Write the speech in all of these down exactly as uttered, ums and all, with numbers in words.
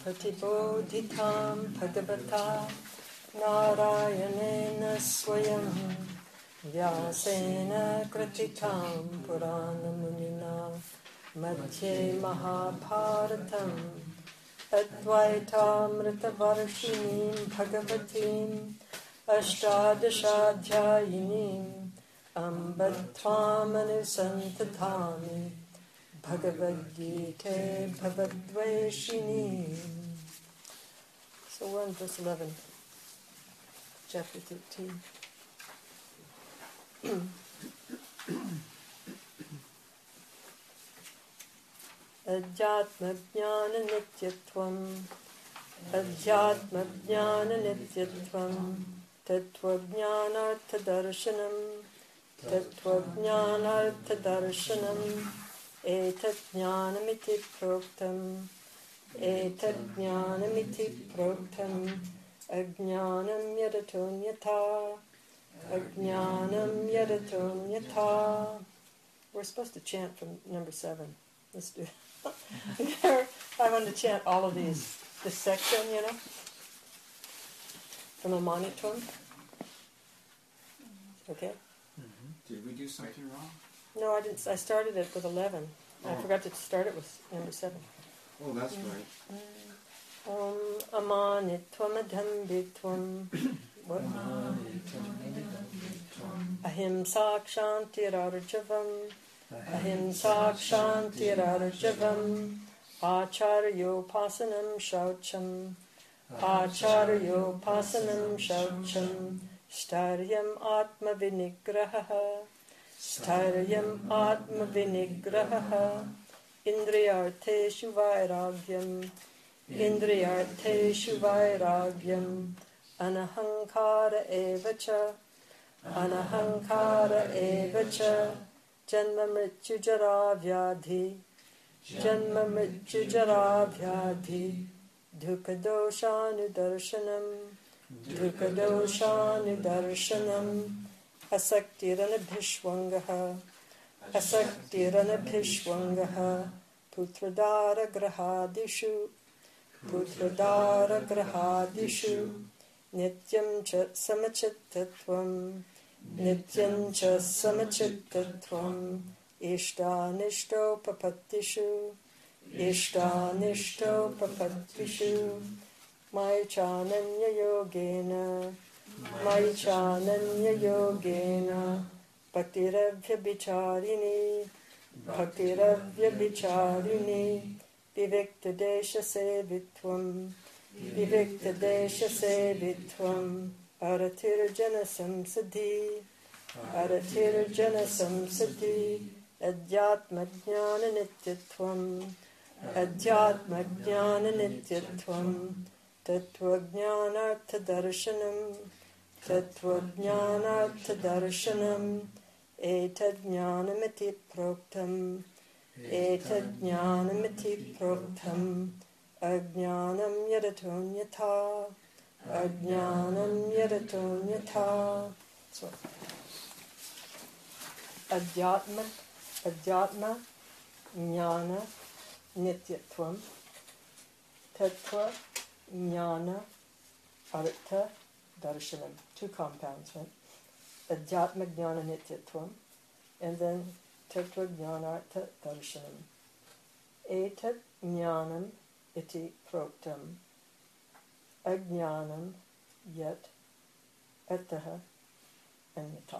Pratibodhitam Bhagavata Narayanena Swayam Vyasena Kratitam Puranamunina Madhye Mahabharatam Advaitamritavarashinim Bhagavatim Ashtadashadhyayinim Ambatvamanusantatami Bhagavad Gita Bhavadveshini. So we're on verse eleven, chapter thirteen. Adhyatma jnana nityatvam Adhyatma jnana nityatvam Tattva jnanartha darshanam Tattva jnanartha darshanam Etat jnanamiti proktam Etat jnanamiti proktam Ajnanam yadatonyata Ajnanam yadatonyata. We're supposed to chant from number seven. Let's do it. I want to chant all of these. This section, you know, from Amanitvam. Okay? Mm-hmm. Did we do something wrong? No, I didn't. I started it with eleven. Oh. I forgot to start it with number seven. Oh, that's mm. right. Om Amanitvam Adhambitvam. What? Ahimsa Kshantirarjavam. Ahimsa Kshantirarjavam. Acharyopasanam Shaucham. Acharyopasanam Shaucham. Staryam Atma Vinigraha. Staryam Atma Vinigraha. Indriyarteshu Vairagyam. Indriyarteshu Vairagyam. Anahankara evacha. Anahankara evacha. Janma mrityu jara vyadhi. Janma mrityu jara vyadhi. Dukadosha darshanam. Dukadosha darshanam. Asaktiranabhishwangaha. Asaktiranabhishwangaha. Putradara grahadishu. Putradara grahadishu. Nityam cha samachittatvam. Nityam cha samachittatvam. Ishtanishto papattishu. Ishtanishto papattishu. Maichananya yogena. Maichananya yogena. Bhaktiravya bicharini. Bhaktiravya bicharini. Vivikta desha sevitvam. Vivikta desha sevitvam. Aratirjana samsadhi. Aratirjana samsadhi. Adhyatma jnana nityatvam. Adhyatma jnana nityatvam. Tattva jnanartha darshanam. Tattva jnanartha darshanam. Etad jnanamiti proktam. Etad jnanamiti proktam. Ajnanam yadatonyata. Ajnanam yadatonyata. So, Adhyatma, Adhyatma, Jnana, Nityatvam, Tattva, Jnana, Artha, Darshanam. Two compounds, right? Adhyatma, Jnana, Nityatvam, and then Tattva, Jnana, Artha, Darshanam. Etat Jnanam iti proktam. Ajnanam yet Artaha anyata.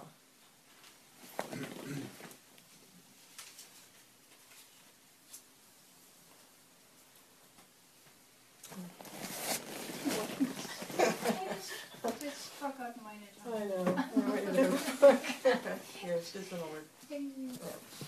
I just forgot mine. I know. Here, it's just gonna work. Yeah.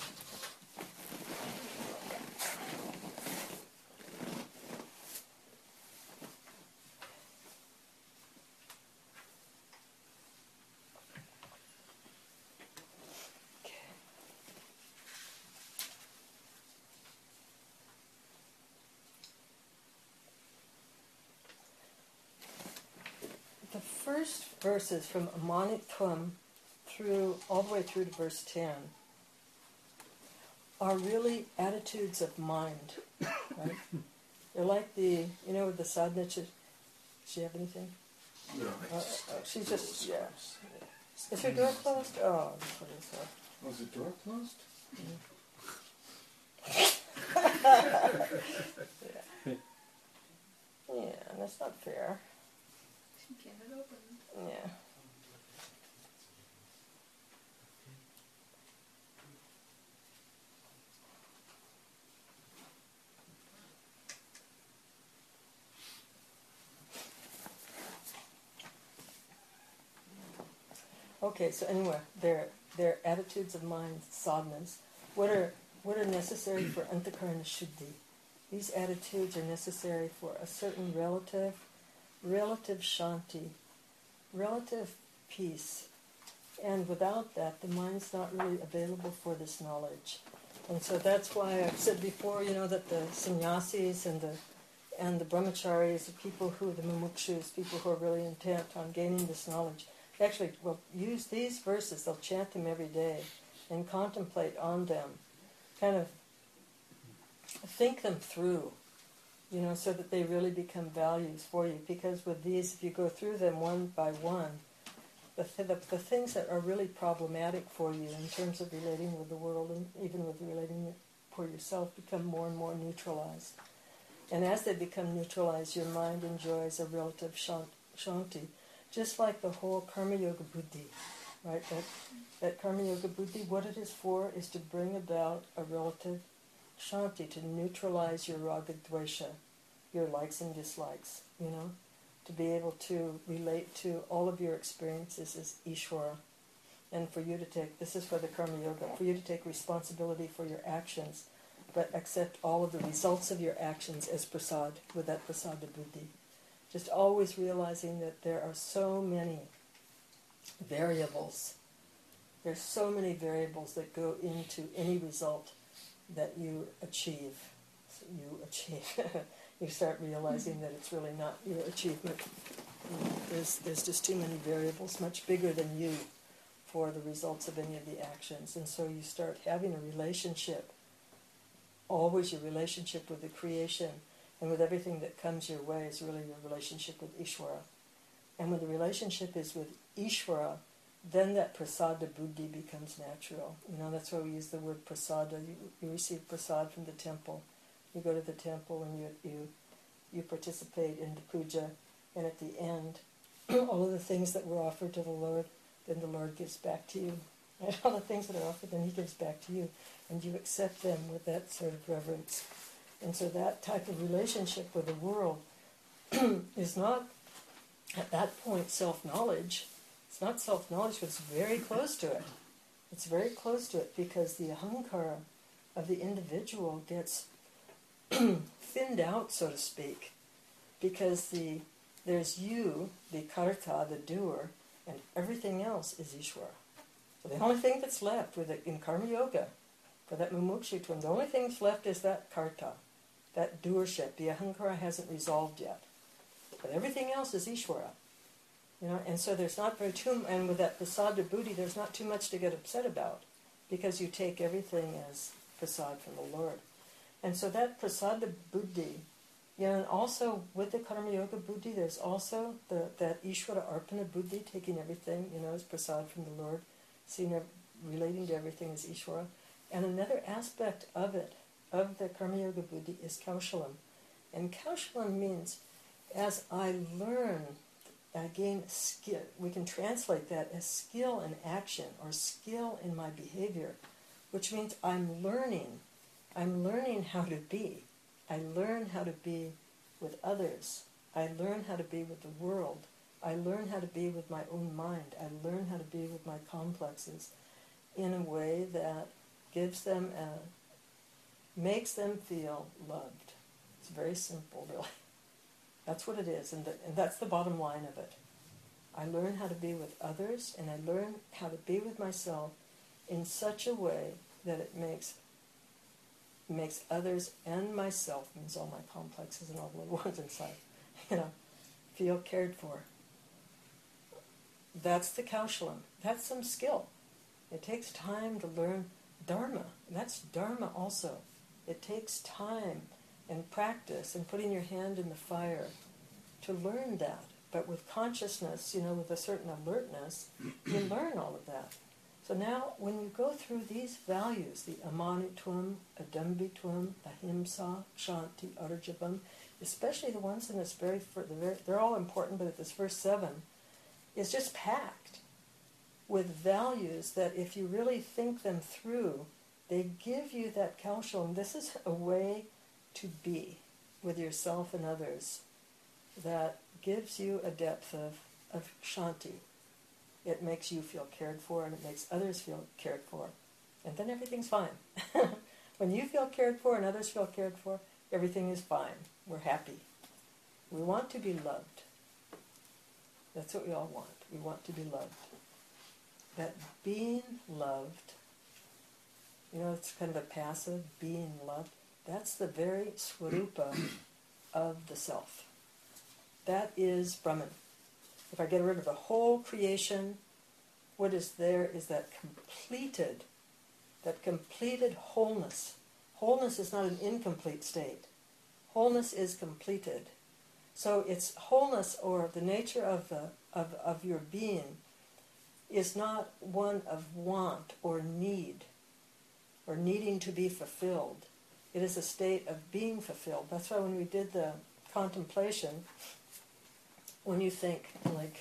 The first verses from Amanitvam through all the way through to verse ten are really attitudes of mind, right? They're like the, you know, with the sadhana. Does she have anything? No. Uh, uh, she's just, yeah. Is her door closed? Oh, that's what it is. Was the door closed? yeah. yeah, that's not fair. Get it open. Yeah. Okay, so anyway, their their attitudes of mind, sadhanas, what are what are necessary for antakarana shuddhi. These attitudes are necessary for a certain relative, relative shanti, relative peace. And without that, the mind's not really available for this knowledge. And so that's why I've said before, you know, that the sannyasis and the and the brahmacharis, the people who, the mumukshus, people who are really intent on gaining this knowledge, actually will use these verses, they'll chant them every day and contemplate on them, kind of think them through, you know, so that they really become values for you. Because with these, if you go through them one by one, the, th- the, the things that are really problematic for you in terms of relating with the world and even with relating for yourself become more and more neutralized. And as they become neutralized, your mind enjoys a relative shant- shanti. Just like the whole Karma Yoga Buddhi, right? That, that Karma Yoga Buddhi, what it is for is to bring about a relative shanti, to neutralize your raga dvesha, your likes and dislikes, you know? To be able to relate to all of your experiences as Ishvara. And for you to take, this is for the Karma Yoga, for you to take responsibility for your actions, but accept all of the results of your actions as prasad, with that prasada buddhi. Just always realizing that there are so many variables. There's so many variables that go into any result that you achieve. So you achieve. You start realizing that it's really not your achievement. You know, there's there's just too many variables, much bigger than you, for the results of any of the actions. And so you start having a relationship, always your relationship with the creation, and with everything that comes your way is really your relationship with Ishvara. And when the relationship is with Ishvara, then that prasada buddhi becomes natural. You know, that's why we use the word prasada. You, you receive prasad from the temple. You go to the temple and you, you, you participate in the puja, and at the end, all of the things that were offered to the Lord, then the Lord gives back to you. And all the things that are offered, then He gives back to you. And you accept them with that sort of reverence. And so that type of relationship with the world is not, at that point, self-knowledge. It's not self-knowledge, but it's very close to it. It's very close to it because the ahankara of the individual gets thinned out, so to speak, because the there's you, the karta, the doer, and everything else is Ishvara. So the only thing that's left with it in Karma Yoga, for that mumukshutvam, the only thing that's left is that karta, that doership. The ahankara hasn't resolved yet. But everything else is Ishvara. You know, and so there's not very too, and with that prasada buddhi, there's not too much to get upset about, because you take everything as prasad from the Lord. And so that prasada buddhi, you know, and also with the Karma Yoga buddhi, there's also the, that Ishvara arpana buddhi, taking everything, you know, as prasad from the Lord, seeing, relating to everything as Ishvara. And another aspect of it, of the Karma Yoga buddhi, is kaushalam. And kaushalam means, as I learn, I gain skill. We can translate that as skill in action or skill in my behavior, which means I'm learning. I'm learning how to be. I learn how to be with others. I learn how to be with the world. I learn how to be with my own mind. I learn how to be with my complexes in a way that gives them, a, makes them feel loved. It's very simple, really. That's what it is, and, the, and that's the bottom line of it. I learn how to be with others, and I learn how to be with myself in such a way that it makes makes others and myself, means all my complexes and all the little ones inside, you know, feel cared for. That's the kaushalam. That's some skill. It takes time to learn dharma. That's dharma also. It takes time and practice and putting your hand in the fire to learn that. But with consciousness, you know, with a certain alertness, you learn all of that. So now, when you go through these values, the amanitvam, adambitvam, ahimsa, shanti, arjavam, especially the ones in this very, the very, they're all important, but at this verse seven, is just packed with values that if you really think them through, they give you that kaushalom. This is a way to be with yourself and others that gives you a depth of, of shanti. It makes you feel cared for, and it makes others feel cared for. And then everything's fine. When you feel cared for and others feel cared for, everything is fine. We're happy. We want to be loved. That's what we all want. We want to be loved. That being loved, you know, it's kind of a passive, being loved, that's the very swarupa of the self. That is Brahman. If I get rid of the whole creation, what is there is that completed, that completed wholeness. Wholeness is not an incomplete state. Wholeness is completed. So it's wholeness, or the nature of the of, of your being, is not one of want or need, or needing to be fulfilled. It is a state of being fulfilled. That's why when we did the contemplation, when you think, like,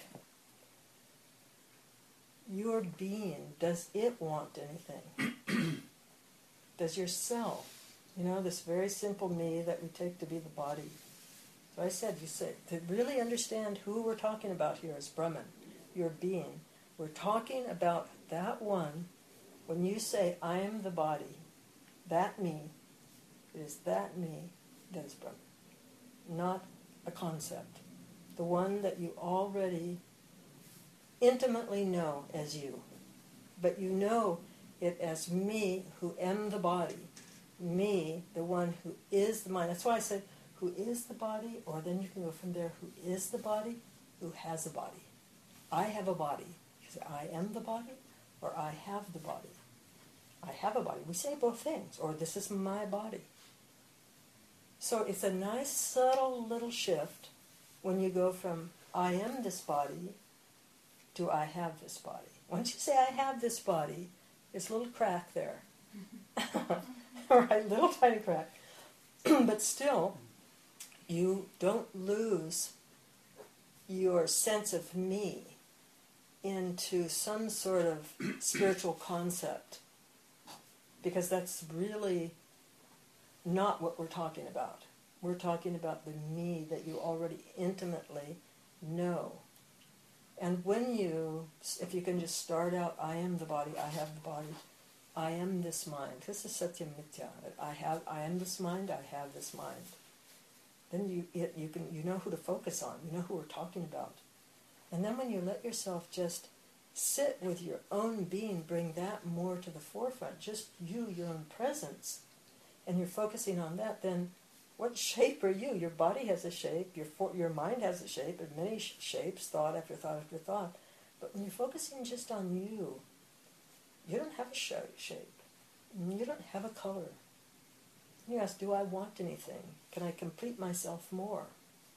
your being, does it want anything? Does yourself, you know, this very simple me that we take to be the body. So I said, you say, to really understand who we're talking about here is Brahman, your being. We're talking about that one. When you say, I am the body, that me, it is that me that is Brahman, not a concept. The one that you already intimately know as you. But you know it as me who am the body. Me, the one who is the mind. That's why I said, who is the body, or then you can go from there, who is the body, who has a body. I have a body. You say, I am the body, or I have the body. I have a body. We say both things, or this is my body. So it's a nice, subtle little shift when you go from I am this body to I have this body. Once you say I have this body, there's a little crack there. Right, little tiny crack. But still, you don't lose your sense of me into some sort of spiritual concept, because that's really not what we're talking about. We're talking about the me that you already intimately know. And when you, if you can just start out, I am the body, I have the body, I am this mind. This is Satya Mitya. I have, I am this mind, I have this mind. Then you, it, you can, you know who to focus on. You know who we're talking about. And then when you let yourself just sit with your own being, bring that more to the forefront, just you, your own presence, and you're focusing on that, then what shape are you? Your body has a shape, your for, your mind has a shape, and many sh- shapes, thought after thought after thought. But when you're focusing just on you, you don't have a sh- shape. You don't have a color. You ask, do I want anything? Can I complete myself more?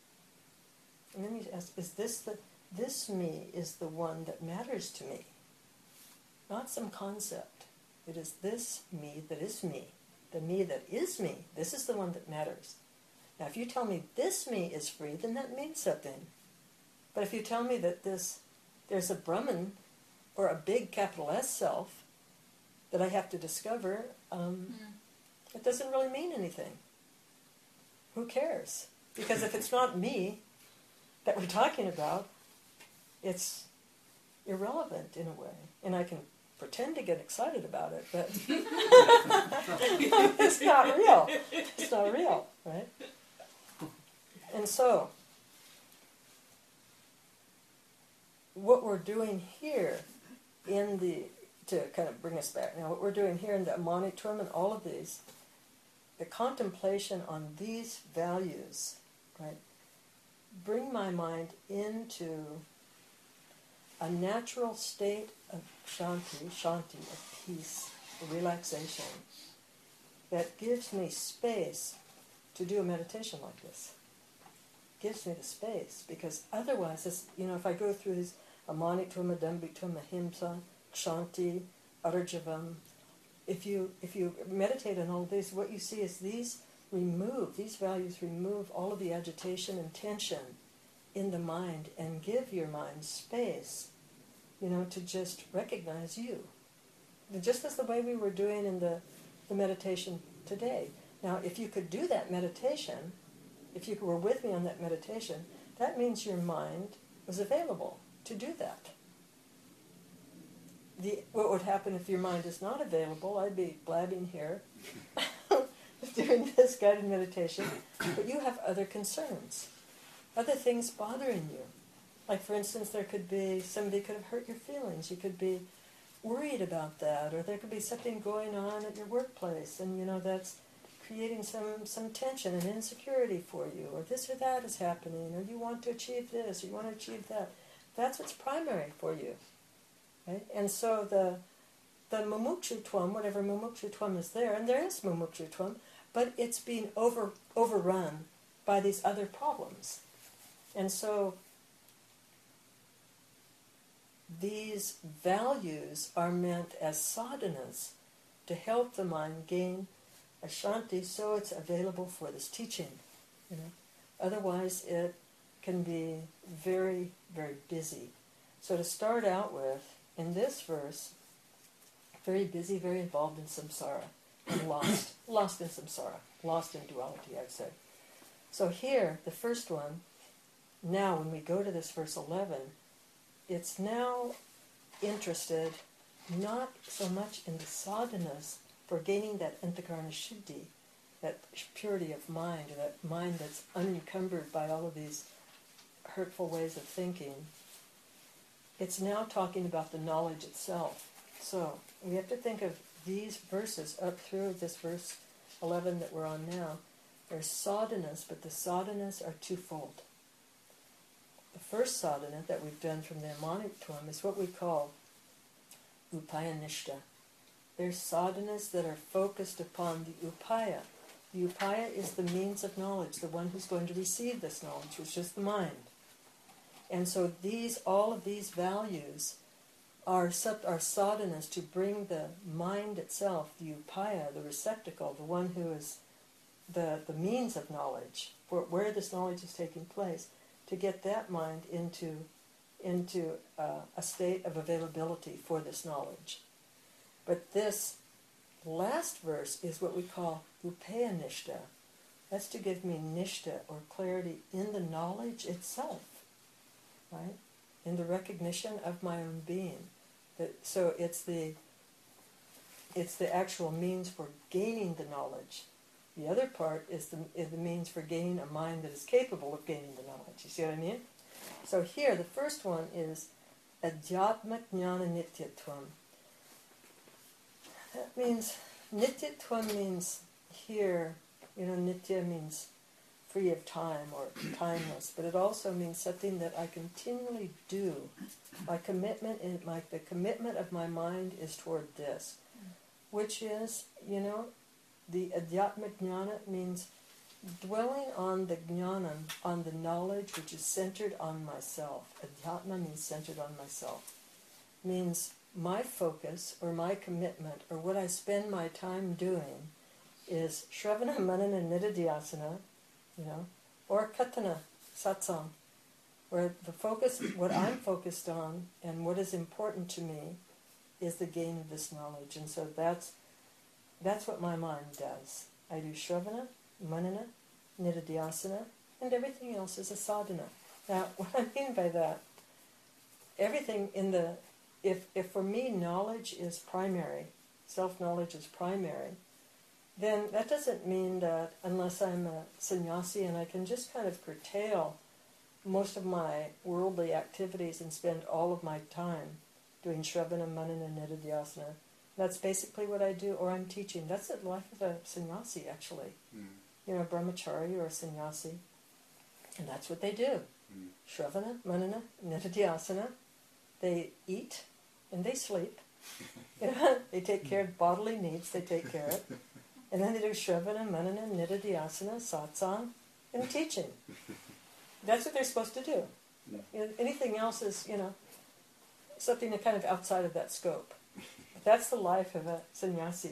And then you ask, is this the, this me is the one that matters to me? Not some concept. It is this me that is me. The me that is me, this is the one that matters. Now, if you tell me this me is free, then that means something. But if you tell me that this, there's a Brahman, or a big capital S self, that I have to discover, um, mm. it doesn't really mean anything. Who cares? Because if it's not me that we're talking about, it's irrelevant in a way. And I can pretend to get excited about it, but it's not real. It's not real, right? And so, what we're doing here in the, to kind of bring us back now, what we're doing here in the Amanitvam and all of these, the contemplation on these values, right, bring my mind into a natural state of shanti, shanti, of peace, relaxation, that gives me space to do a meditation like this. Gives me the space, because otherwise, it's, you know, if I go through these amanitvam, adambitvam, ahimsa, kshanti, arjavam, if you if you meditate on all of these, what you see is these remove, these values remove all of the agitation and tension in the mind and give your mind space, you know, to just recognize you. Just as the way we were doing in the, the meditation today. Now, if you could do that meditation, if you were with me on that meditation, that means your mind was available to do that. The, what would happen if your mind is not available? I'd be blabbing here doing this guided meditation, but you have other concerns, other things bothering you. Like, for instance, there could be, somebody could have hurt your feelings. You could be worried about that, or there could be something going on at your workplace, and, you know, that's creating some, some tension and insecurity for you, or this or that is happening, or you want to achieve this, or you want to achieve that. That's what's primary for you. Right? And so the the mumukshutvam, whatever mumukshutvam is there, and there is mumukshutvam, but it's being over overrun by these other problems. And so these values are meant as sadhanas to help the mind gain ashanti, so it's available for this teaching. You know, otherwise it can be very, very busy. So to start out with, in this verse, very busy, very involved in samsara, and lost, lost in samsara, lost in duality, I'd say. So here, the first one, now when we go to this verse eleven, it's now interested not so much in the sadhanas for gaining that antakarana shuddhi, that purity of mind, or that mind that's unencumbered by all of these hurtful ways of thinking. It's now talking about the knowledge itself. So we have to think of these verses up through this verse eleven that we're on now. There's sadhanas, but the sadhanas are twofold. The first sadhana that we've done from the amanitvam is what we call upayanishta. There's sadhanas that are focused upon the upaya. The upaya is the means of knowledge, the one who's going to receive this knowledge, which is the mind. And so these, all of these values are, are sadhanas to bring the mind itself, the upaya, the receptacle, the one who is the, the means of knowledge, for where this knowledge is taking place, to get that mind into, into uh, a state of availability for this knowledge. But this last verse is what we call upayanishta. That's to give me nishta, or clarity, in the knowledge itself. Right? In the recognition of my own being. That, so it's the it's the actual means for gaining the knowledge. The other part is the, is the means for gaining a mind that is capable of gaining the knowledge. You see what I mean? So here, the first one is adhyatma jnana nityatvam. That means, nityatvam means here, you know, nitya means free of time or timeless, but it also means something that I continually do. My commitment, in my the commitment of my mind is toward this, which is, you know, the adhyatma jnana means dwelling on the jnana, on the knowledge which is centered on myself. Adhyatma means centered on myself. Means my focus or my commitment or what I spend my time doing is shravana, manana, nididhyasana, you know, or katana, satsang, where the focus, what I'm focused on and what is important to me is the gain of this knowledge. And so that's that's what my mind does. I do shravana, manana, nididhyasana, and everything else is a sadhana. Now, what I mean by that, everything in the, if, if for me knowledge is primary, self-knowledge is primary, then that doesn't mean that unless I'm a sannyasi and I can just kind of curtail most of my worldly activities and spend all of my time doing shravana, manana, nididhyasana. That's basically what I do, or I'm teaching. That's the life of a sannyasi, actually. Mm. You know, a brahmachari or a sannyasi. And that's what they do. Mm. Shravana, manana, nididhyasana. They eat and they sleep. You know, they take care of bodily needs, they take care of. And then they do Shravana, Manana, Nididhyasana, Satsang, and teaching. That's what they're supposed to do. You know, anything else is, you know, something kind of outside of that scope. That's the life of a sannyasi.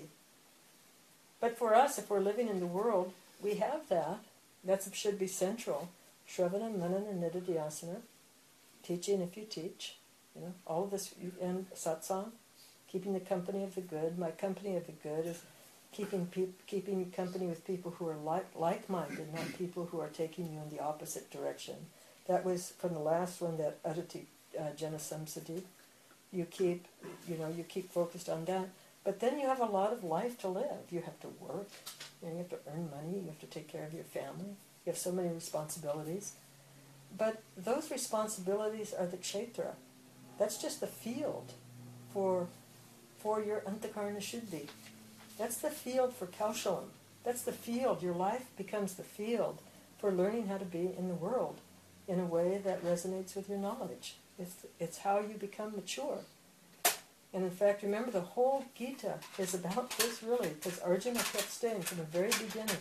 But for us, if we're living in the world, we have that. That should be central. Shravana, Manana, Nididhyasana, teaching if you teach. You know, all of this, and satsang, keeping the company of the good. My company of the good is keeping pe- keeping company with people who are like like-minded, not people who are taking you in the opposite direction. That was from the last one, that Aditi uh, Jana Samsati. You keep, you know, you keep focused on that. But then you have a lot of life to live. You have to work. You know, you have to earn money. You have to take care of your family. You have so many responsibilities. But those responsibilities are the kshetra. That's just the field for for your antakarna shuddhi. That's the field for kaushalam. That's the field. Your life becomes the field for learning how to be in the world in a way that resonates with your knowledge. It's, it's how you become mature. And in fact, remember, the whole Gita is about this, really, because Arjuna kept saying from the very beginning,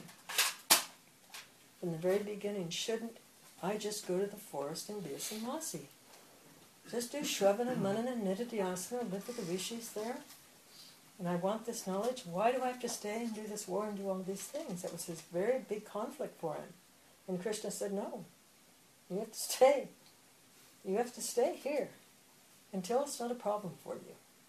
from the very beginning, shouldn't I just go to the forest and be a sannyasi? Just do Shravana, Manana, Nididhyasana, live with the rishis there? And I want this knowledge. Why do I have to stay and do this war and do all these things? That was his very big conflict for him. And Krishna said, no, you have to stay. You have to stay here until it's not a problem for you.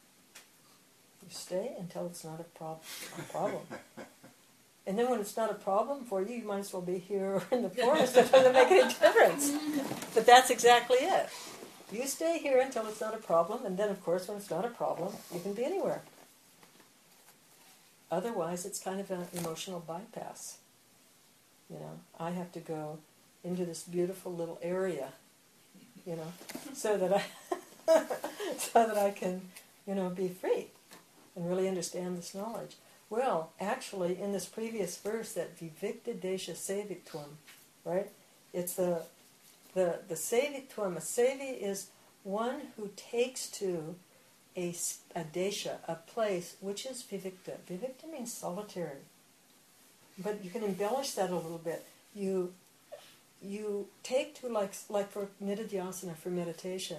You stay until it's not a, prob- a problem. And then when it's not a problem for you, you might as well be here or in the forest. It doesn't make any difference. But that's exactly it. You stay here until it's not a problem, and then, of course, when it's not a problem, you can be anywhere. Otherwise, it's kind of an emotional bypass. You know, I have to go into this beautiful little area, you know, so that I, so that I can, you know, be free and really understand this knowledge. Well, actually, in this previous verse, that vivikta desha sevitvam, right? It's the the the sevitvam. A sevi is one who takes to a, a desha, a place which is vivikta. Vivikta means solitary. But you can embellish that a little bit. You you take to, like like for nididhyasana, for meditation,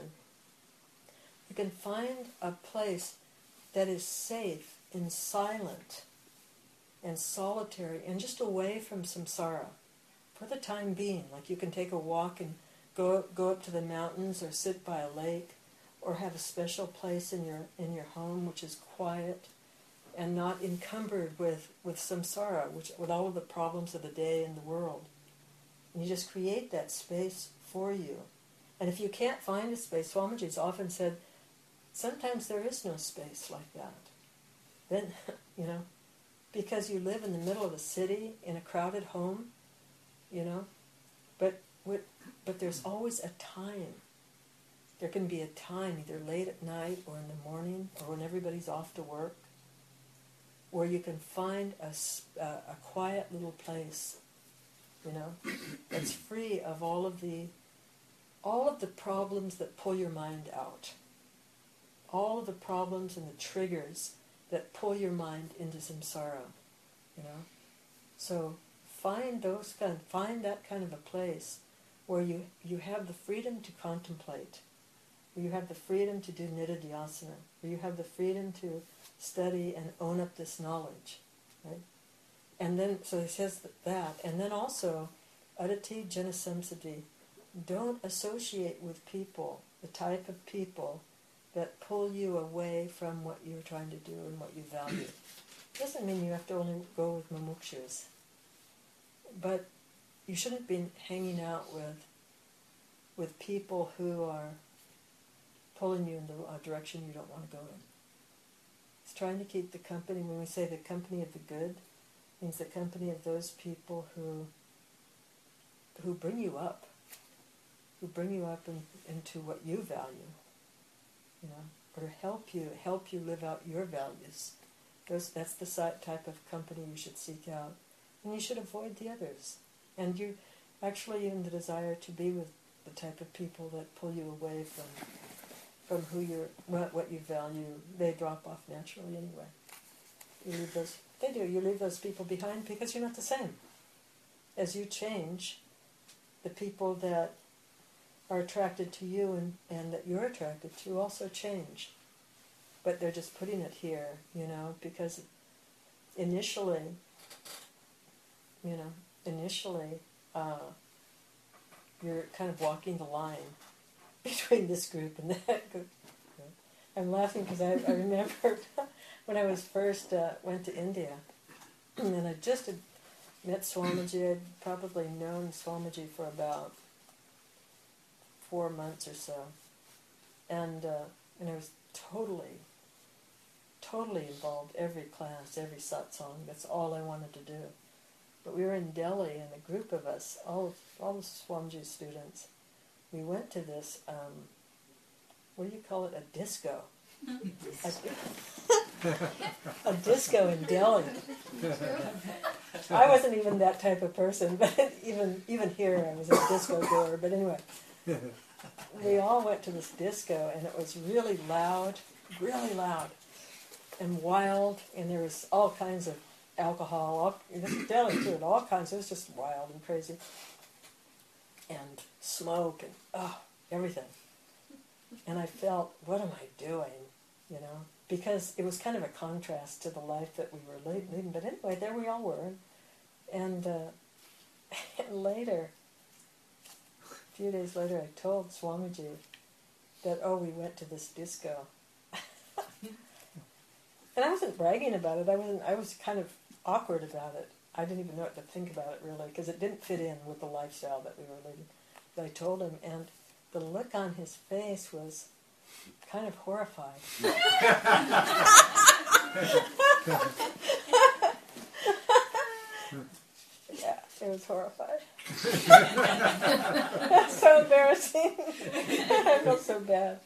you can find a place that is safe and silent and solitary and just away from samsara for the time being. Like you can take a walk and go go up to the mountains or sit by a lake or have a special place in your in your home which is quiet and not encumbered with, with samsara, which with all of the problems of the day and the world. And you just create that space for you. And if you can't find a space, Swamiji's often said, sometimes there is no space like that. Then, you know, because you live in the middle of a city, in a crowded home, you know, but but there's always a time. There can be a time, either late at night or in the morning or when everybody's off to work, where you can find a, a, a quiet little place, you know, that's free of all of the all of the problems that pull your mind out, all of the problems and the triggers that pull your mind into samsara, you know. So find those kind, find that kind of a place where you, you have the freedom to contemplate, where you have the freedom to do nididhyasana, where you have the freedom to study and own up this knowledge, right? And then, so he says that, and then also, aditi jana samsati, don't associate with people, the type of people that pull you away from what you're trying to do and what you value. Doesn't mean you have to only go with mumukshus, but you shouldn't be hanging out with with people who are pulling you in the uh, direction you don't want to go in. It's trying to keep the company, when we say the company of the good, means the company of those people who who bring you up, who bring you up in, into what you value, you know, or help you help you live out your values. Those, that's the type of company you should seek out, and you should avoid the others. And you actually, even the desire to be with the type of people that pull you away from from who you're, what, what you value, they drop off naturally anyway. You leave those, they do, you leave those people behind because you're not the same. As you change, the people that are attracted to you and, and that you're attracted to also change. But they're just putting it here, you know, because initially, you know, initially, uh, you're kind of walking the line between this group and that group. I'm laughing because I, I remember when I was first uh, went to India, and I just had met Swamiji. I'd probably known Swamiji for about four months or so, and uh, and I was totally, totally involved. Every class, every satsang. That's all I wanted to do. But we were in Delhi, and a group of us, all of, all the Swamiji students, we went to this. Um, what do you call it? A disco. a, a disco in Delhi. I wasn't even that type of person, but even even here I was a disco goer. But anyway, we all went to this disco, and it was really loud, really loud, and wild, and there was all kinds of alcohol. All, this is Delhi too, and all kinds. It was just wild and crazy, and smoke and oh, everything. And I felt, what am I doing? You know, because it was kind of a contrast to the life that we were leading. But anyway, there we all were. And, uh, and later, a few days later, I told Swamiji that, oh, we went to this disco. And I wasn't bragging about it. I wasn't. I was kind of awkward about it. I didn't even know what to think about it, really, because it didn't fit in with the lifestyle that we were leading. But I told him, and the look on his face was kind of horrified. Yeah, it was horrified. That's so embarrassing. I felt so bad.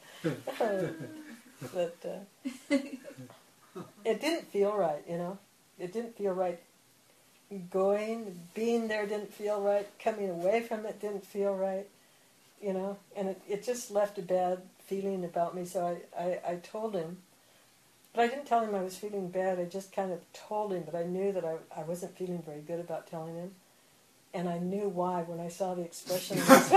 But uh, it didn't feel right, you know. It didn't feel right. Going, being there didn't feel right. Coming away from it didn't feel right. You know, and it, it just left a bad feeling about me, so I, I, I told him. But I didn't tell him I was feeling bad, I just kind of told him, but I knew that I, I wasn't feeling very good about telling him. And I knew why when I saw the expression on his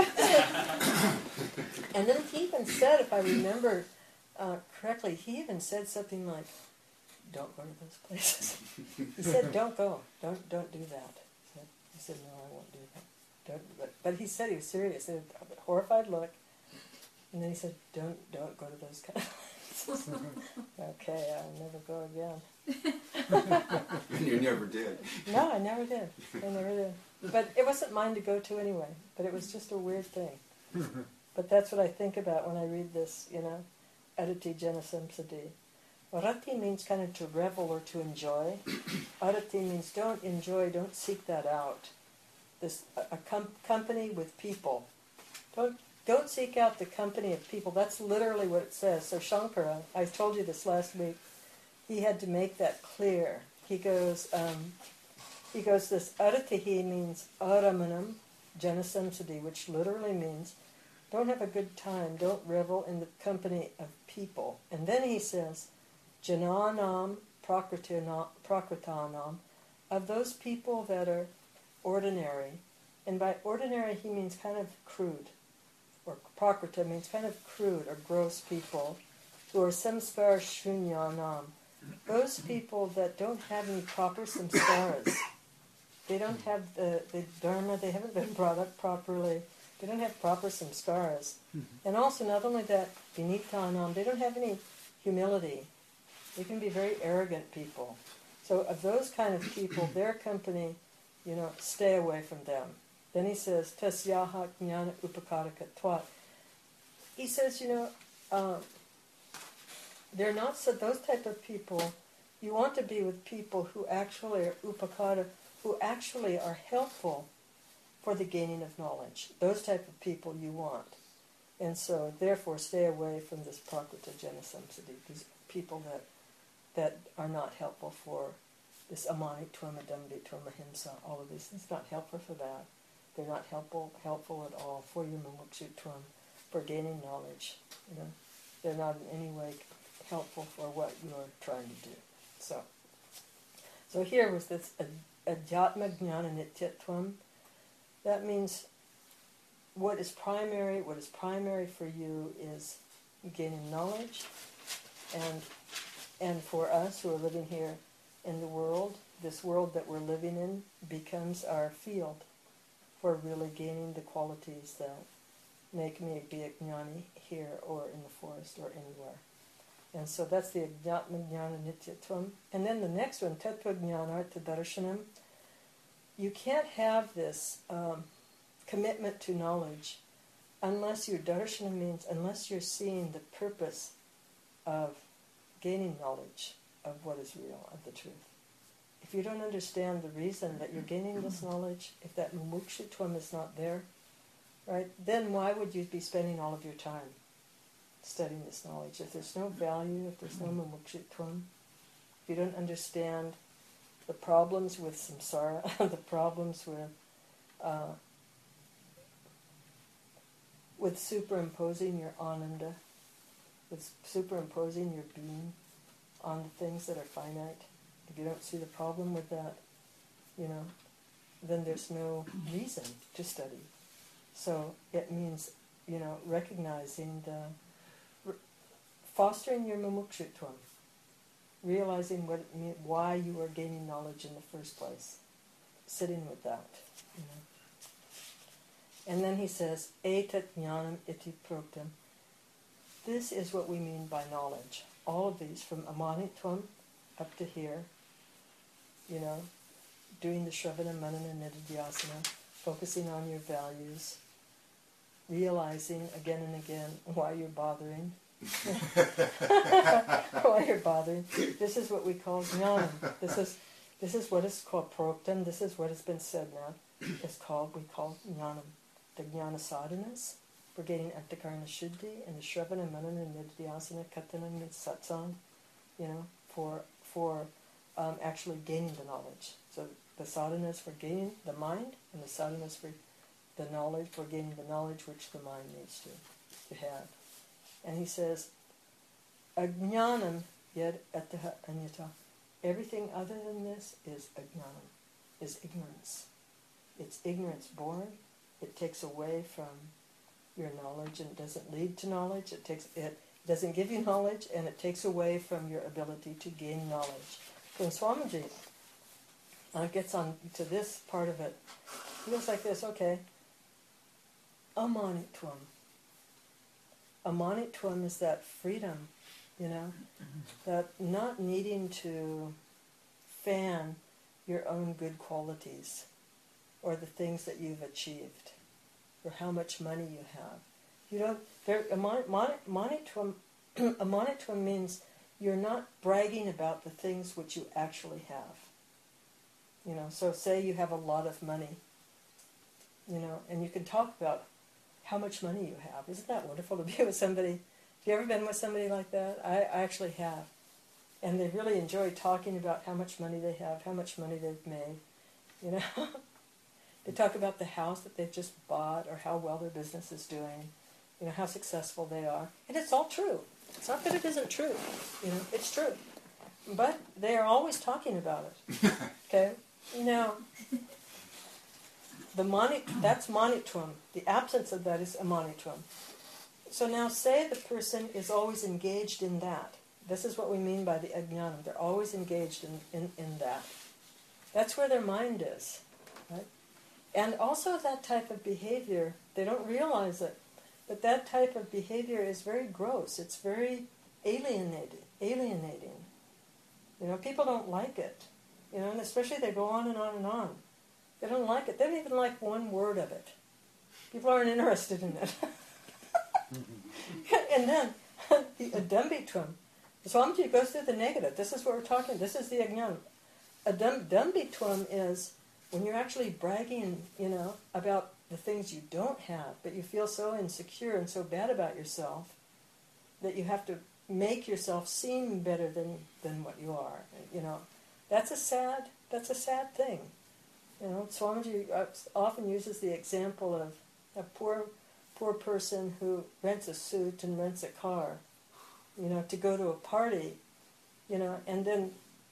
face. And then he even said, if I remember uh, correctly, he even said something like, don't go to those places. He said, don't go, don't don't do that. He said, no, I won't do that. Don't, but, but he said he was serious. He had a horrified look, and then he said, "Don't, don't go to those kind of places." Okay, I'll never go again. And you never did. No, I never did. I never did. But it wasn't mine to go to anyway. But it was just a weird thing. But that's what I think about when I read this. You know, Aditi Janasamsadi. Rati means kind of to revel or to enjoy. Aditi means don't enjoy, don't seek that out. This a, a com- company with people. Don't don't seek out the company of people. That's literally what it says. So Shankara, I told you this last week. He had to make that clear. He goes, um, he goes. This aratihi means aramanam janasamsadi, which literally means don't have a good time. Don't revel in the company of people. And then he says, jananam prakritanam, of those people that are ordinary, and by ordinary he means kind of crude, or prakrita means kind of crude or gross people, who are samskar shunyanam, those people that don't have any proper samskaras. They don't have the, the dharma, they haven't been brought up properly, they don't have proper samskaras. And also, not only that, vinitanam, they don't have any humility. They can be very arrogant people. So of those kind of people, their company, you know, stay away from them. Then he says, tasyaha jnana upakaraka. He says, you know, um, they're not so, those type of people, you want to be with people who actually are upakara, who actually are helpful for the gaining of knowledge. Those type of people you want. And so, therefore, stay away from this prakrita janasamsadi, these people that that are not helpful for this amaniktvama, dambittvama, himsa, all of these things. It's not helpful for that. They're not helpful helpful at all for your mumukshutvam, for gaining knowledge. You know, they're not in any way helpful for what you are trying to do. So, So here was this adhyatma jnana nityatvam. That means what is primary, what is primary for you is gaining knowledge, and and for us who are living here in the world, this world that we're living in becomes our field for really gaining the qualities that make me be a jnani here or in the forest or anywhere. And so that's the adhyatma jnana nityatvam. And then the next one, tattva jnanartha darshanam. You can't have this um, commitment to knowledge unless your darshanam means, unless you're seeing the purpose of gaining knowledge of what is real, of the truth. If you don't understand the reason that you're gaining this knowledge, if that mumukshutvam is not there, right, then why would you be spending all of your time studying this knowledge? If there's no value, if there's no mumukshutvam, if you don't understand the problems with samsara, the problems with uh, with superimposing your ananda, with superimposing your being on the things that are finite, if you don't see the problem with that, you know, then there's no reason to study. So it means, you know, recognizing the, fostering your mumukshutvam, realizing what it mean, why you are gaining knowledge in the first place, sitting with that, you know. And then he says, etat jnanam iti proktam. This is what we mean by knowledge. All of these, from amanitvam up to here, you know, doing the shravana, manana, nididhyasana, focusing on your values, realizing again and again why you're bothering, why you're bothering. This is what we call jnanam. This is this is what is called proktam. This is what has been said now. It's called, we call jnanam. The jnana sadhanas for gaining antakarana shuddhi, and the shravana, manana, nididhyasana, katana, and satsang, you know, for for um, actually gaining the knowledge. So the sadhanas for gaining the mind, and the sadhanas for the knowledge, for gaining the knowledge which the mind needs to, to have. And he says, ajnanam yad ataha anyata. Everything other than this is ajnanam, is ignorance. It's ignorance born. It takes away from your knowledge and doesn't lead to knowledge. It takes it doesn't give you knowledge, and it takes away from your ability to gain knowledge. When Swamiji uh, gets on to this part of it, he goes like this, okay, amanitvam. Amanitvam is that freedom, you know, that not needing to fan your own good qualities or the things that you've achieved, or how much money you have. You don't. There, amanitvam, amanitvam means you're not bragging about the things which you actually have. You know, so say you have a lot of money, you know, and you can talk about how much money you have. Isn't that wonderful to be with somebody? Have you ever been with somebody like that? I, I actually have. And they really enjoy talking about how much money they have, how much money they've made, you know. They talk about the house that they've just bought, or how well their business is doing, you know, how successful they are. And it's all true. It's not that it isn't true. You know, it's true. But they are always talking about it. Okay? Now, the mani, that's manitvam. The absence of that is amanitvam. So now say the person is always engaged in that. This is what we mean by the ajnanam. They're always engaged in, in, in that. That's where their mind is. Right? And also that type of behavior, they don't realize it, but that type of behavior is very gross. It's very alienating. alienating. You know, people don't like it. You know, and especially they go on and on and on. They don't like it. They don't even like one word of it. People aren't interested in it. And then, the adambitvam. Swamiji goes through the negative. This is what we're talking. This is the ajnanam. Adambitvam is when you're actually bragging, you know, about the things you don't have, but you feel so insecure and so bad about yourself that you have to make yourself seem better than, than what you are. You know, that's a sad, that's a sad thing. You know, Swamiji often uses the example of a poor, poor person who rents a suit and rents a car, you know, to go to a party, you know, and then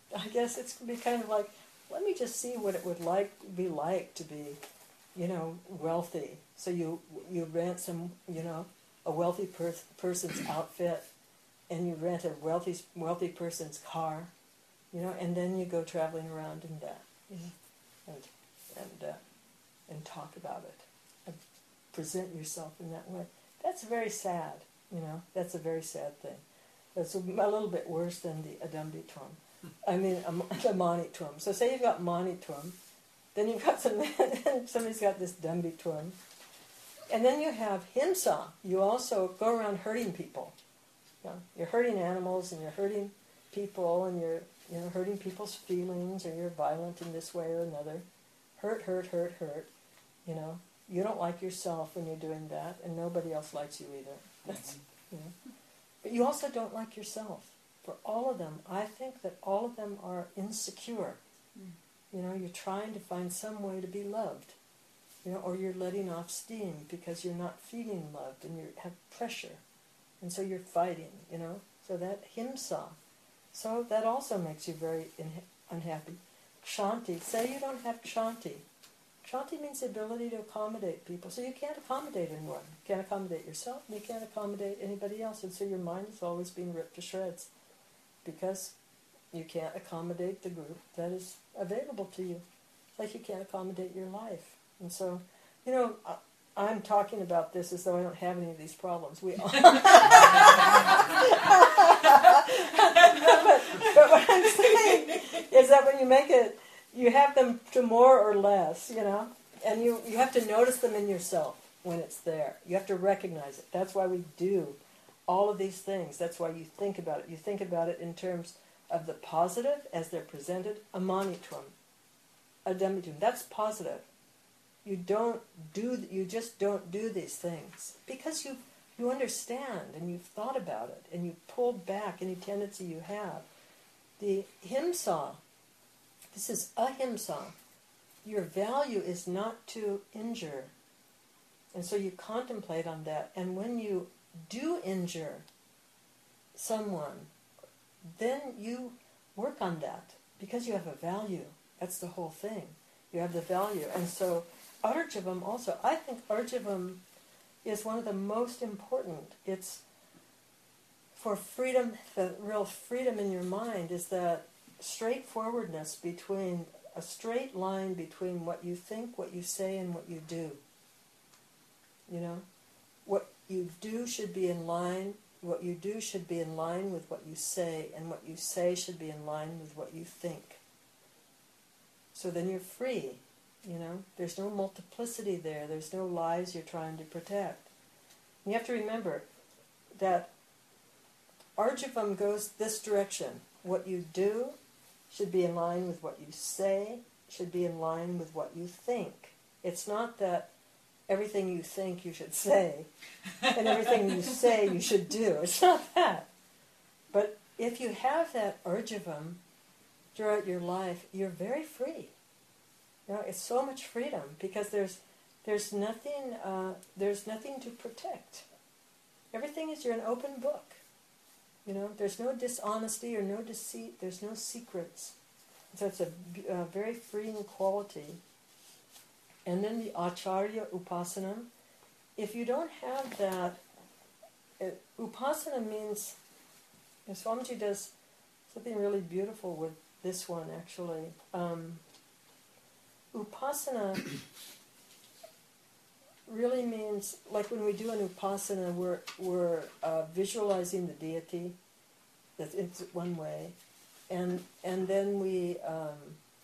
I guess it's be kind of like, let me just see what it would like be like to be, you know, wealthy. So you you rent some, you know, a wealthy per- person's outfit, and you rent a wealthy wealthy person's car, you know, and then you go traveling around in that, you know, and and uh, and talk about it, and present yourself in that way. That's very sad, you know. That's a very sad thing. It's a, a little bit worse than the Adambitvam. I mean, um, the Manitvam. So say you've got Manitvam, then you've got some, somebody's got this Dambitvam, and then you have Himsa. You also go around hurting people. You know, you're hurting animals, and you're hurting people, and you're you know hurting people's feelings, or you're violent in this way or another. Hurt, hurt, hurt, hurt. You know, you don't like yourself when you're doing that, and nobody else likes you either. That's you know. But you also don't like yourself. For all of them, I think that all of them are insecure. Mm. You know, you're trying to find some way to be loved. You know, or you're letting off steam because you're not feeling loved and you have pressure. And so you're fighting, you know. So that himsa. So that also makes you very in- unhappy. Kshanti. Say you don't have kshanti. Kshanti means the ability to accommodate people. So you can't accommodate anyone. You can't accommodate yourself, and you can't accommodate anybody else. And so your mind is always being ripped to shreds because you can't accommodate the group that is available to you. Like you can't accommodate your life. And so, you know, I, I'm talking about this as though I don't have any of these problems. We all. but, but what I'm saying is that when you make it, you have them to more or less, you know, and you, you have to notice them in yourself when it's there. You have to recognize it. That's why we do all of these things. That's why you think about it. You think about it in terms of the positive as they're presented, a manitvam, a demitum. That's positive. You don't do, you just don't do these things because you you understand and you've thought about it and you've pulled back any tendency you have. The himsa, this is ahimsa. Your value is not to injure. And so you contemplate on that. And when you do injure someone, then you work on that because you have a value. That's the whole thing. You have the value. And so Arjavam also, I think Arjavam is one of the most important. It's for freedom, the real freedom in your mind is that straightforwardness between, a straight line between what you think, what you say, and what you do. You know? What you do should be in line, what you do should be in line with what you say, and what you say should be in line with what you think. So then you're free, you know? There's no multiplicity there, there's no lies you're trying to protect. And you have to remember that Arjavam goes this direction. What you do should be in line with what you say, should be in line with what you think. It's not that everything you think you should say, and everything you say you should do. It's not that. But if you have that Arjavam throughout your life, you're very free. You know, it's so much freedom because there's there's nothing uh, there's nothing to protect. Everything is you're an open book. You know, there's no dishonesty or no deceit. There's no secrets. So it's a, a very freeing quality. And then the Acharya Upasanam. If you don't have that, it, Upasana means, and Swamiji does something really beautiful with this one actually. Um, upasana really means, like when we do an upasana, we're, we're uh, visualizing the deity. That's it's one way. And and then we um,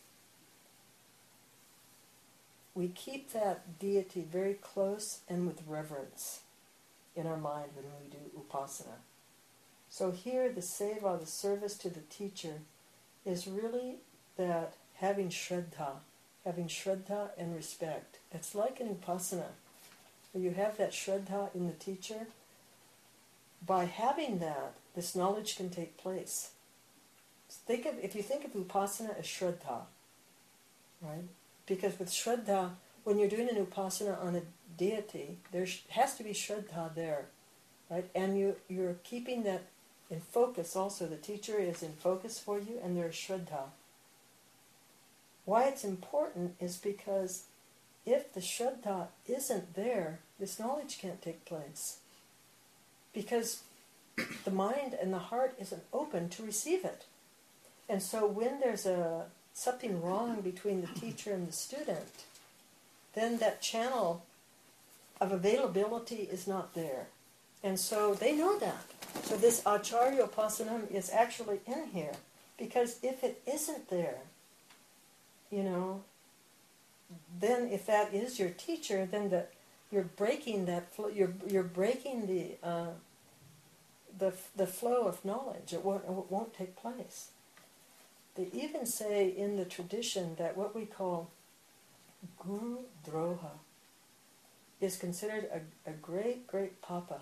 we keep that deity very close and with reverence in our mind when we do upasana. So here the seva, the service to the teacher, is really that having shraddha, having shraddha and respect. It's like an upasana, where you have that shraddha in the teacher. By having that, this knowledge can take place. Think of, if you think of upasana as shraddha, right? Because with shraddha, when you're doing an upasana on a deity, there has to be shraddha there, right? And you, you're keeping that in focus also. The teacher is in focus for you, and there is Shraddha. Why it's important is because if the Shraddha isn't there, this knowledge can't take place. Because the mind and the heart isn't open to receive it. And so when there's a something wrong between the teacher and the student, then that channel of availability is not there. And so they know that. So this Acharya Upasanam is actually in here. Because if it isn't there, you know, then if that is your teacher, then the, you're breaking that flow, you're, you're breaking the, uh, the, the flow of knowledge. It won't, it won't take place. They even say in the tradition that what we call Guru Droha is considered a, a great, great papa.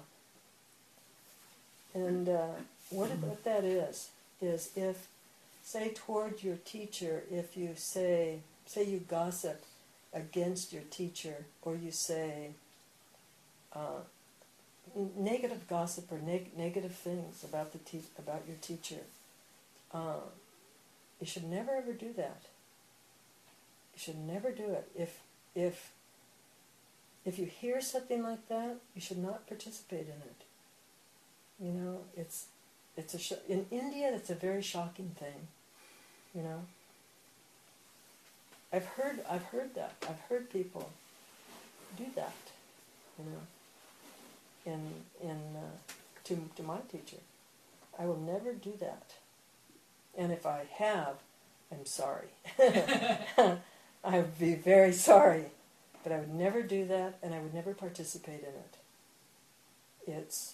And uh, what, it, what that is, is if, say toward your teacher, if you say, say you gossip against your teacher, or you say uh, n- negative gossip or neg- negative things about the te- about your teacher, uh, you should never ever do that. You should never do it. If if if you hear something like that, you should not participate in it. You know, it's it's a sh- in India. That's a very shocking thing. You know, I've heard I've heard that. I've heard people do that. You know, in in uh, to to my teacher, I will never do that. And if I have, I'm sorry. I would be very sorry. But I would never do that, and I would never participate in it. It's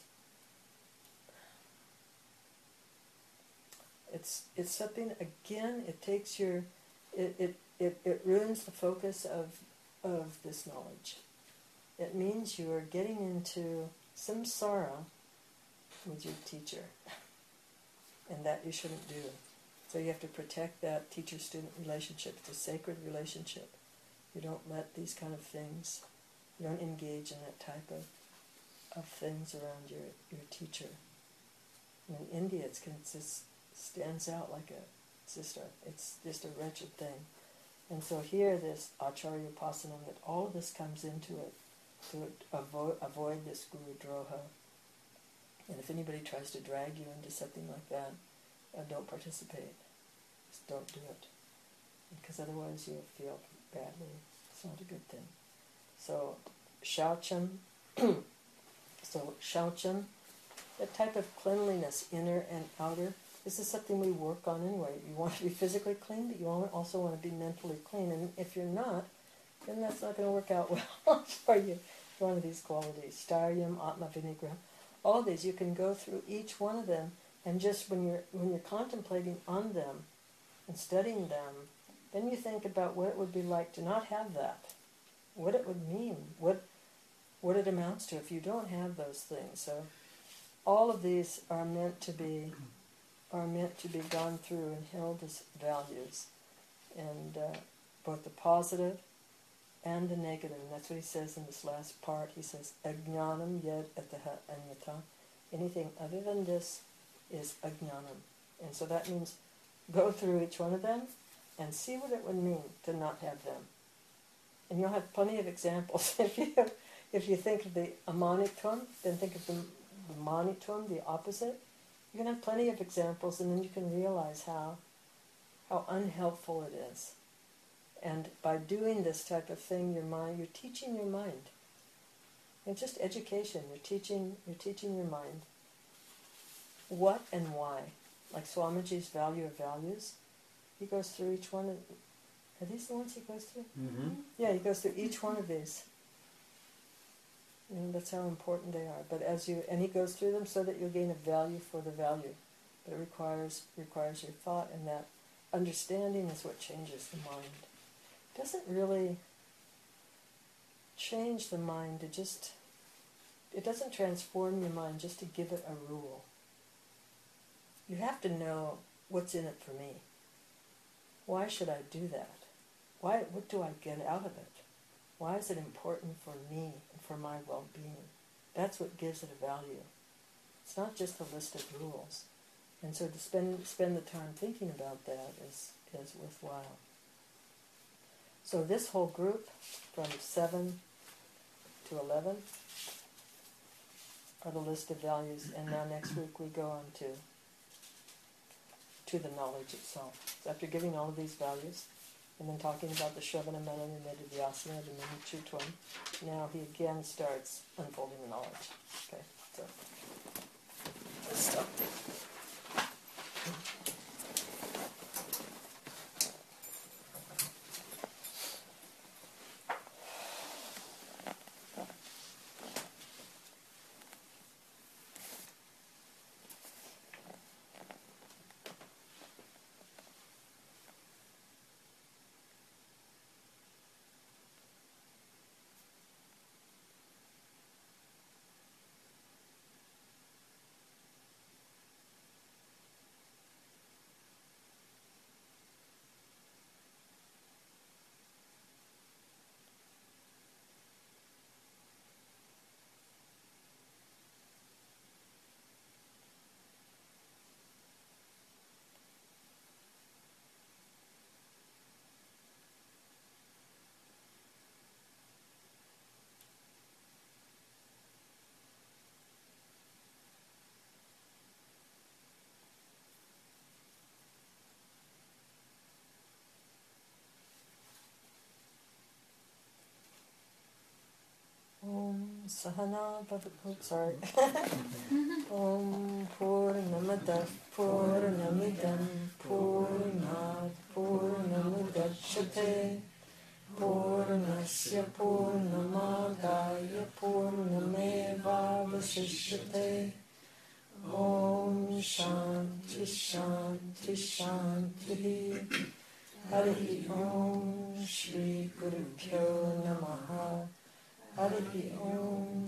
it's it's something, again, it takes your it it, it, it ruins the focus of of this knowledge. It means you are getting into samsara with your teacher. And that you shouldn't do. So you have to protect that teacher-student relationship. It's a sacred relationship. You don't let these kind of things, you don't engage in that type of, of things around your, your teacher. And in India, it's, it just stands out like a, it's just a, it's just a wretched thing. And so here, this Acharya Upasanam, that all of this comes into it to avoid, avoid this Guru Droha. And if anybody tries to drag you into something like that, uh, don't participate. Just don't do it. Because otherwise you'll feel badly. It's not a good thing. So, shaucham, so shaucham, that type of cleanliness, inner and outer, this is something we work on anyway. You want to be physically clean, but you also want to be mentally clean. And if you're not, then that's not going to work out well for you. One of these qualities, Staryam, Atma Vinigraha. All these, you can go through each one of them, and just when you're when you're contemplating on them and studying them, then you think about what it would be like to not have that, what it would mean, what what it amounts to if you don't have those things. So all of these are meant to be are meant to be gone through and held as values, and uh, both the positive and the negative. And that's what he says in this last part. He says, Ajnanam yad ataha anyata. Anything other than this is ajnanam. And so that means go through each one of them and see what it would mean to not have them. And you'll have plenty of examples. if you if you think of the amanitvam, then think of the, the manitvam, the opposite. You're going to have plenty of examples, and then you can realize how how unhelpful it is. And by doing this type of thing, your mind, you're teaching your mind. It's just education. You're teaching, you're teaching your mind what and why. Like Swamiji's value of values, he goes through each one of. Are these the ones he goes through? Mm-hmm. Yeah, he goes through each one of these. And that's how important they are. But as you, and he goes through them so that you'll gain a value for the value. But it requires requires your thought, and that understanding is what changes the mind. It doesn't really change the mind. It just, it doesn't transform your mind just to give it a rule. You have to know what's in it for me. Why should I do that? Why? What do I get out of it? Why is it important for me and for my well-being? That's what gives it a value. It's not just a list of rules. And so to spend spend the time thinking about that is, is worthwhile. So this whole group, from seven to eleven, are the list of values, and now next week we go on to to the knowledge itself. So after giving all of these values, and then talking about the Shravana, Manana, Nididhyasana, the Minichu Twin, now he again starts unfolding the knowledge. Okay, so let's stop there. Om Sahana Bhavatu, oops, sorry. Om Purnamada Purnamidam Purnat Purnamudachyate Purnasya Purnamadaya Purnamevavasishyate. Om Shanti Shanti Shanti. Hari Om Shri Guru Pyo Namaha. Hari Om